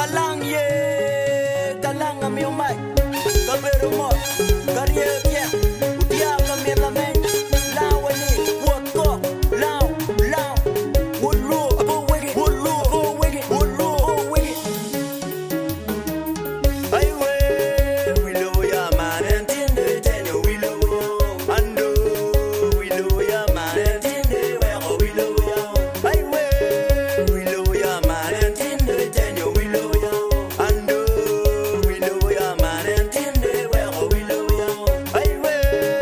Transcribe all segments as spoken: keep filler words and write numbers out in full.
Talang ye, talang am yo mai. Kabero mo, kariye kya. Udia kamir la men. Lawani, what go? Law, law. Wulu, abo wigi, wulu, abo wigi, wulu, abo wigi. Ay we, we lo ya man entiende tenyo we lo ya. Ando, we lo ya man entiende we oh we lo ya. Ay we, we lo ya man entiende tenyo we lo ya. Ando, we lo ya man entiende we oh we lo ya. Ay we,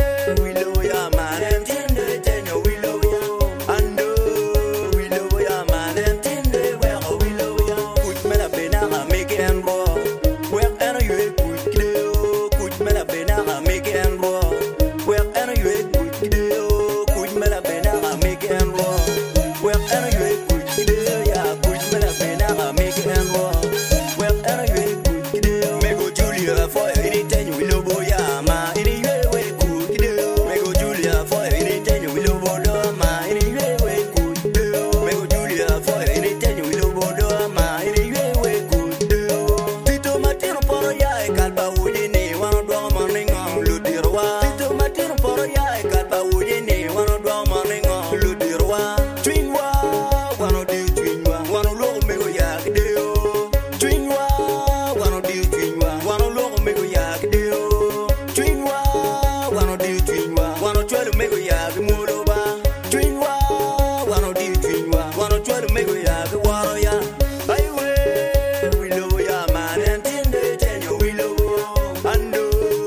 we lo ya man entiende tenyo we lo ya. Ando, we lo ya man entiende we oh we lo ya. Kuch me la pena a make and bo. Where are you kuch kideo? Kuch me la pena a make and bo. Where are you kuch kideo? Kuch me la pena a make and bo. Where are you kuch kideo? Ya kuch me la pena a make and bo. Where are you kuch kideo? Me go Julia for anything we love ya ma. Any way we kuch kideo. Me go Julia for anything we love do ma. Any way we kuch kideo. Me go Julia for anything we love do ma. Any way we kuch kideo. Tito matino poro ya e kalba uji ni wano do morning on ludirwa. Tito matino poro ya e kalba uji ni wano do morning on ludirwa. Twinwa wano di twinwa wano logo me go ya kideo. Twinwa wano di twinwa wano logo me go ya kideo. Twinwa wano di twinwa wano chwelu me go ya kimuloba. Twinwa wano di twinwa wano chwelu me go ya kiwaro ya. Ay we, we lo ya man entiende tenyo we lo. Ando,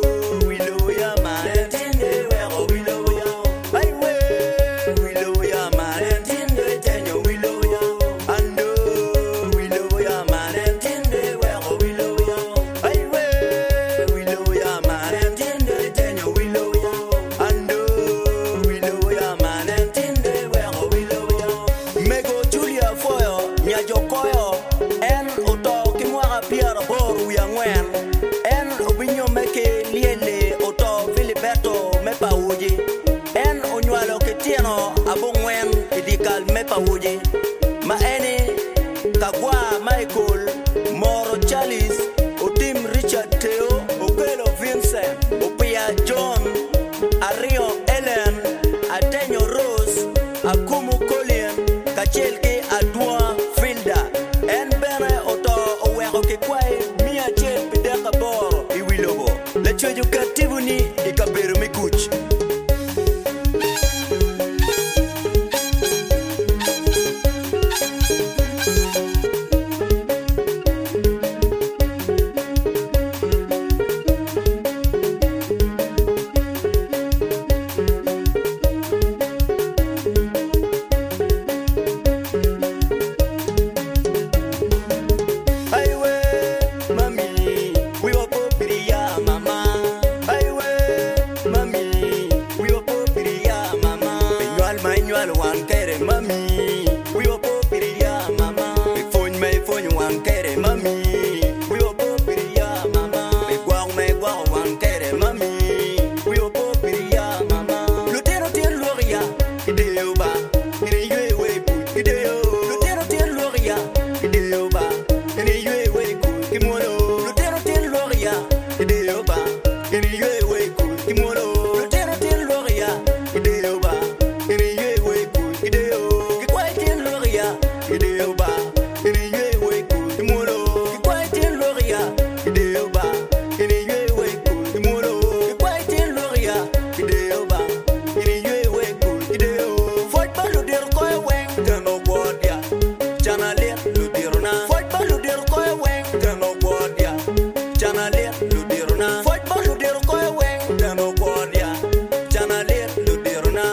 we lo ya man entiende we oh we lo ya. Ay we, we lo ya man entiende tenyo we lo ya. Ando, we lo ya man entiende we oh we lo ya. Ay we, we lo ya man entiende tenyo we lo ya. Ando, we lo ya man entiende we oh we lo ya. Mego Julia foyo, nya jokoyo. En oto kimwara piara boru ya ngwen. En obinyo meke liele oto Filiberto mepa uji. En onywalo ketieno abo ngwen idikal mepa uji. Ma ene kagwa Michael Moro Charles Otim Richard Teo Okelo Vincent Opia John Ario Ellen Atenyo Rose Akumu Colin Kachelke Adwa Filda En bene oto owero ke kwae mia chel pideka boro iwilobo Le chwejo katibu ni ikabero mikuch Ay we, mami, we were popiria mama. Ay we, mami, we were popiria mama. Menyual menyual wan kere mami, we were popiria mama. Me phone me phone wan kere mami, we were popiria mama. Me guau me guau wan kere mami, we were popiria mama. Lutero tien loria, ideo ba, ine yue we pu, ideo. Lutero tien loria, ideo ba. Ine yue we ku kimolo Lutero tien loria ideo ba Ine yue we ku kimolo Lutero tien loria ideo ba Ine yue we ku ideo Kikwai tien loria ideo ba Ine yue we ku kimolo Kikwai tien loria ideo ba Ine yue we ku kimolo Kikwai tien loria ideo ba Ine yue we ku ideo Foy ba Lutero koe weng Teno bodia Jana le Lutero na Foy ba Lutero koe weng Teno bodia Jana le Lutero na Foy ba Lutero koe weng Teno bodia Jana le Lutero na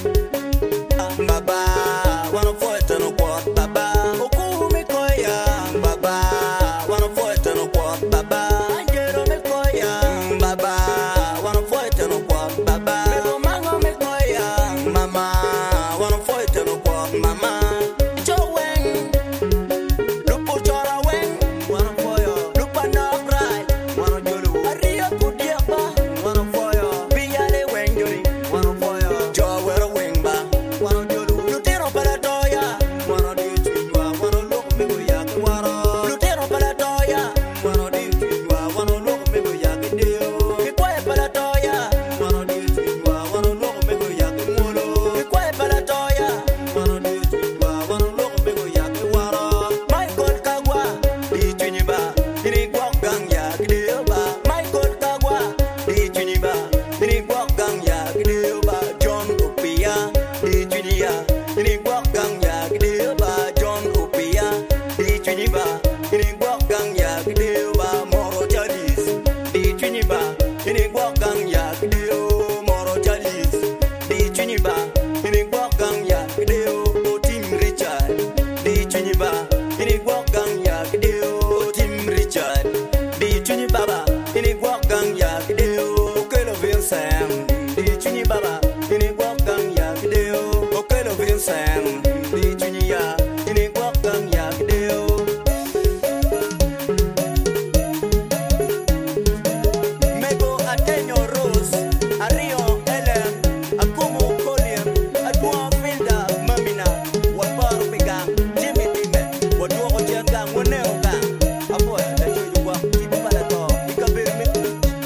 Baba Wanna foy teno kwot baba Oku me koya Baba Wanna foy teno kwot baba Anjero me koya Baba Wanna foy teno kwot baba Mego mango me koya Mama Wanna foy teno kwot mama Jo weng Lupo chora weng Wanna foyo Lupa nok right Wanna jolo Aria pudiak ba Wanna foyo Biyale weng jori Wanna foyo Jo wero weng ba Wanna jolo Lutero pala toya Wanna di chwiwa Wanna look me go yak waro Lutero pala toya Tiniba, ini guakang ya kideo ba moro chalis. Di Tiniba, ini guakang ya kideo moro chalis. Di Tiniba, ini guakang ya kideo Tim Richard. Di Tiniba, ini guakang ya kideo Tim Richard. Di Tiniba, ini guakang ya kideo Okelo Vincent. Di Tiniba, ini guakang ya kideo Okelo Vincent. Di Tiniba, ini guakang ya kideo. Mego Atenyo Rose, Ario Ellen, Akumu Collier, Adwa Filda Mamina, Wabar Pigang, Jimmy Time, Wadwa Kojengang, Waneo. Apo ya tuju kwa kibu bala to ikabir mitu.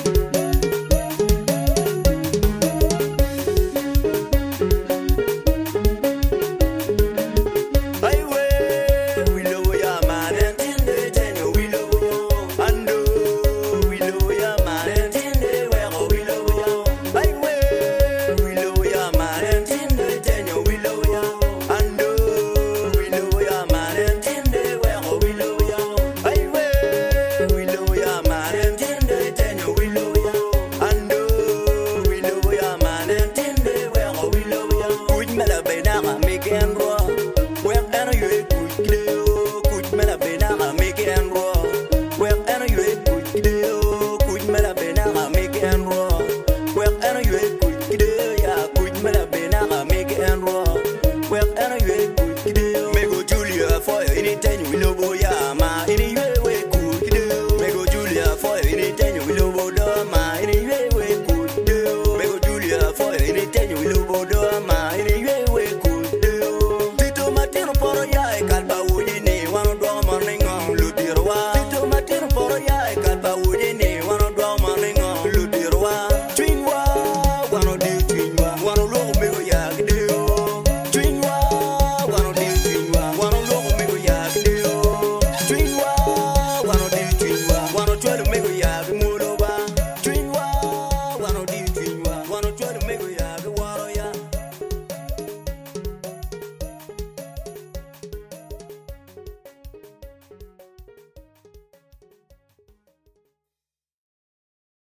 Highway willow ya man tinde tenyo willow ando willow ya man tinde wego willow highway willow ya man tinde tenyo willow ando willow ya man tinde wego willow highway willow ya man tinde tenyo willow ando willow ya man tinde wego willow kuj mala benaka megen ro wer eno yue kuj kideo kuj mala benaka megen ro wer eno yue kuj kideo kuj mala benaka megen ro wer eno yue kuj kideo ya kuj mala benaka megen ro wer eno yue kuj kideo mego Julia for ini tenyo willow